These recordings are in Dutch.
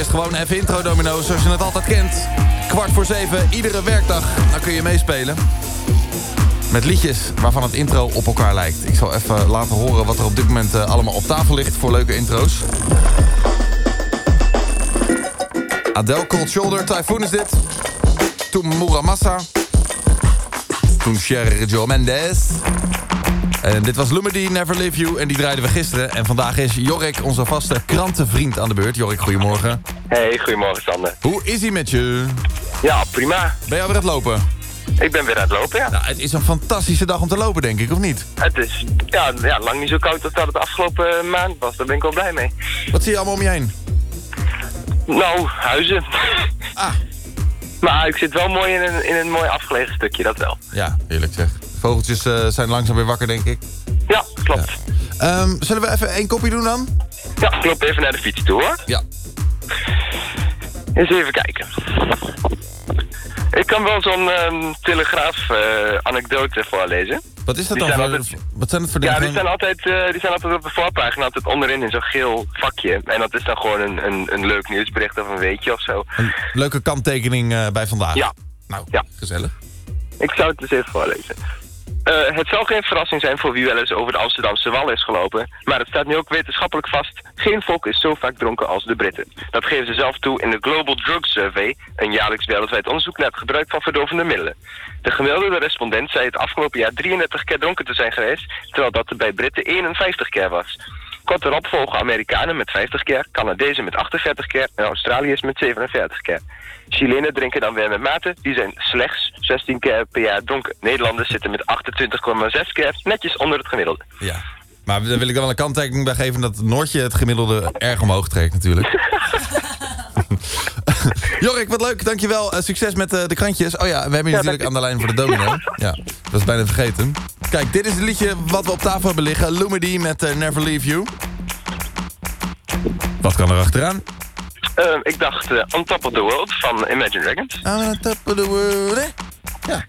eerst gewoon even intro, Domino, zoals je het altijd kent. 6:45, iedere werkdag. Dan kun je meespelen. Met liedjes waarvan het intro op elkaar lijkt. Ik zal even laten horen wat er op dit moment allemaal op tafel ligt voor leuke intro's. Adele, Cold Shoulder, Typhoon is dit. Toen Muramasa. Toen Cher Joe Mendes. En dit was Lumedy, Never Leave You. En die draaiden we gisteren. En vandaag is Jorik, onze vaste krantenvriend, aan de beurt. Jorik, goedemorgen. Hey, goedemorgen Sander. Hoe is ie met je? Ja, prima. Ben je weer aan het lopen? Ik ben weer aan het lopen, ja. Nou, het is een fantastische dag om te lopen, denk ik, of niet? Het is ja, lang niet zo koud als dat het afgelopen maand was. Daar ben ik wel blij mee. Wat zie je allemaal om je heen? Nou, huizen. Ah. Maar ik zit wel mooi in een mooi afgelegen stukje, dat wel. Ja, eerlijk zeg. Vogeltjes zijn langzaam weer wakker, denk ik. Ja, klopt. Ja. Zullen we even 1 kopje doen dan? Ja, ik loop even naar de fiets toe, hoor. Ja. Eens even kijken. Ik kan wel zo'n Telegraaf-anekdote voorlezen. Wat is dat Die dan zijn voor... altijd- Wat zijn het voor dingen? Ja, die zijn altijd op de voorpagina, altijd onderin in zo'n geel vakje. En dat is dan gewoon een leuk nieuwsbericht of een weetje of zo. Een leuke kanttekening bij vandaag. Ja. Nou, Ja. gezellig. Ik zou het eens even voorlezen. Het zal geen verrassing zijn voor wie wel eens over de Amsterdamse wal is gelopen, maar het staat nu ook wetenschappelijk vast. Geen volk is zo vaak dronken als de Britten. Dat geven ze zelf toe in de Global Drug Survey, een jaarlijks wereldwijd onderzoek naar het gebruik van verdovende middelen. De gemiddelde respondent zei het afgelopen jaar 33 keer dronken te zijn geweest, terwijl dat er bij Britten 51 keer was. Kort erop volgen Amerikanen met 50 keer, Canadezen met 48 keer en Australiërs met 47 keer. Chilenen drinken dan weer met mate, die zijn slechts 16 keer per jaar dronken. Nederlanders zitten met 28,6 keer, netjes onder het gemiddelde. Ja. Maar daar wil ik dan wel een kanttekening bij geven dat Noortje het gemiddelde erg omhoog trekt natuurlijk. Jorik, wat leuk, dankjewel. Succes met de krantjes. Oh ja, we hebben je natuurlijk aan de lijn voor de Domino. Ja, dat is bijna vergeten. Kijk, dit is het liedje wat we op tafel hebben liggen. Lumedy met Never Leave You. Wat kan er achteraan? Ik dacht On Top of the World van Imagine Dragons. I'm on top of the world, hè? Ja.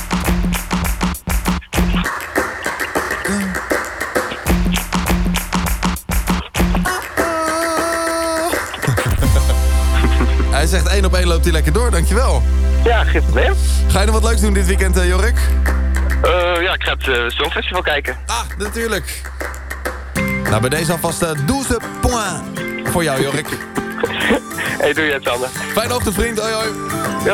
Hij zegt 1 op 1 loopt hij lekker door, dankjewel. Ja, geen probleem. Ga je nog wat leuks doen dit weekend, Jorik? Ja, ik ga het Songfestival kijken. Ah, natuurlijk. Nou, bij deze alvast 12 points voor jou, Jorik. Hey, doe je het, Sander. Fijne ochtend, vriend. Hoi, hoi.